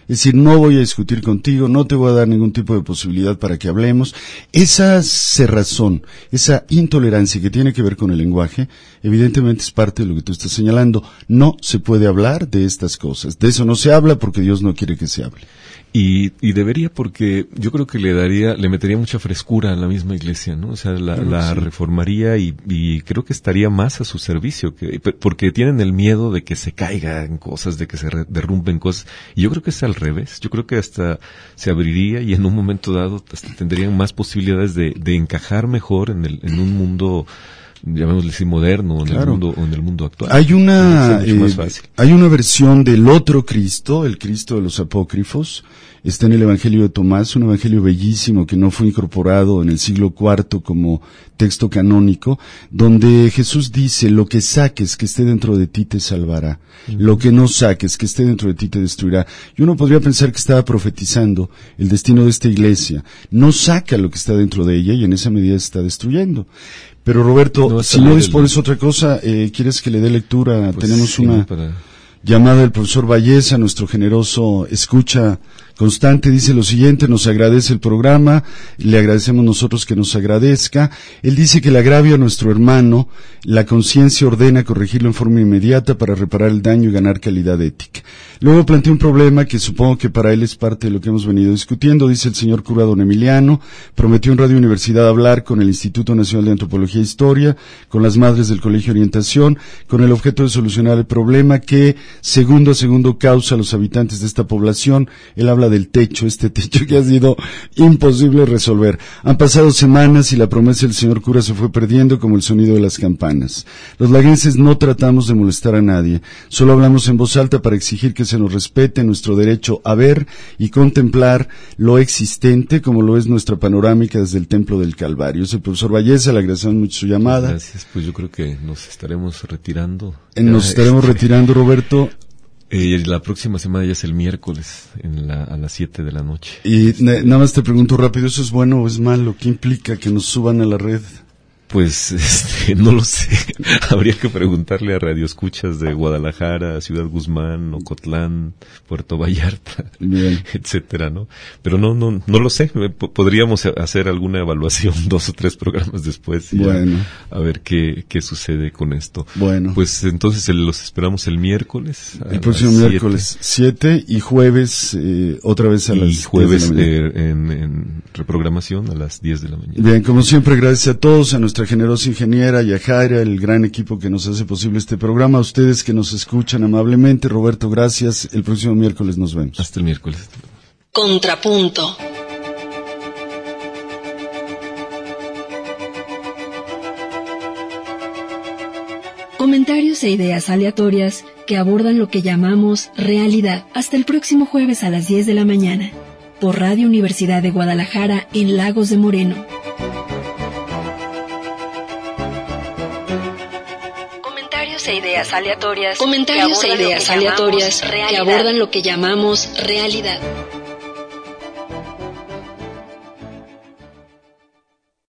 Es decir, no voy a discutir contigo, no te voy a dar ningún tipo de posibilidad para que hablemos. Esa cerrazón, esa intolerancia que tiene que ver con el lenguaje, evidentemente es parte de lo que tú estás señalando. No se puede hablar de estas cosas. De eso no se habla porque Dios no quiere que se hable. Y, y debería, porque yo creo que le daría, le metería mucha frescura a la misma iglesia, ¿no? O sea, la, claro, la sí. reformaría y, y creo que estaría más a su servicio, que, porque tienen el miedo de que se caigan cosas, de que se re, derrumben cosas. Y yo creo que es al revés. Yo creo que hasta se abriría y en un momento dado hasta tendrían más posibilidades de, de encajar mejor en el, en un mundo, llamémosle así, moderno, en, claro. el mundo, en el mundo actual. Hay una, eh, hay una versión del otro Cristo, el Cristo de los apócrifos. Está en el Evangelio de Tomás, un evangelio bellísimo que no fue incorporado en el siglo cuarto como texto canónico, donde Jesús dice, lo que saques que esté dentro de ti te salvará, uh-huh. lo que no saques que esté dentro de ti te destruirá. Y uno podría pensar que estaba profetizando el destino de esta iglesia. No saca lo que está dentro de ella y en esa medida se está destruyendo. Pero Roberto, no, si no dispones del... otra cosa, eh, ¿quieres que le dé lectura? Pues tenemos sí, una para... llamada del profesor Valleza, nuestro generoso escucha constante, dice lo siguiente: nos agradece el programa, le agradecemos nosotros que nos agradezca. Él dice que el agravio a nuestro hermano, la conciencia ordena corregirlo en forma inmediata para reparar el daño y ganar calidad ética. Luego plantea un problema que supongo que para él es parte de lo que hemos venido discutiendo. Dice el señor cura don Emiliano, prometió en Radio Universidad hablar con el Instituto Nacional de Antropología e Historia, con las madres del Colegio de Orientación, con el objeto de solucionar el problema que segundo a segundo causa a los habitantes de esta población. Él habla del techo, este techo que ha sido imposible resolver. Han pasado semanas y la promesa del señor cura se fue perdiendo como el sonido de las campanas. Los laguenses no tratamos de molestar a nadie, solo hablamos en voz alta para exigir que se nos respete nuestro derecho a ver y contemplar lo existente, como lo es nuestra panorámica desde el Templo del Calvario. Es el profesor Valleza, le agradecemos mucho su llamada. Gracias, pues yo creo que nos estaremos retirando. Eh, nos estaremos este... retirando, Roberto. Eh, la próxima semana ya es el miércoles en la, a las siete de la noche. Y na- nada más te pregunto rápido, ¿eso es bueno o es malo? ¿Qué implica que nos suban a la red? Pues este, no lo sé. Habría que preguntarle a radioescuchas de Guadalajara, Ciudad Guzmán, Ocotlán, Puerto Vallarta, bien, etcétera, ¿no? Pero no, no, no lo sé. P- podríamos hacer alguna evaluación dos o tres programas después y bueno, a, a ver qué, qué sucede con esto. Bueno, pues entonces el, los esperamos el miércoles. El próximo miércoles siete y jueves eh, otra vez a y las jueves eh, en, en reprogramación a las diez de la mañana. Bien, como siempre, gracias a todos, a nuestra generosa ingeniera y a Jaira, el gran equipo que nos hace posible este programa, a ustedes que nos escuchan amablemente. Roberto, gracias. El próximo miércoles nos vemos. Hasta el miércoles. Contrapunto. Comentarios e ideas aleatorias que abordan lo que llamamos realidad. Hasta el próximo jueves a las diez de la mañana, por Radio Universidad de Guadalajara en Lagos de Moreno. Comentarios e ideas aleatorias. Comentarios e ideas aleatorias que abordan lo que llamamos realidad.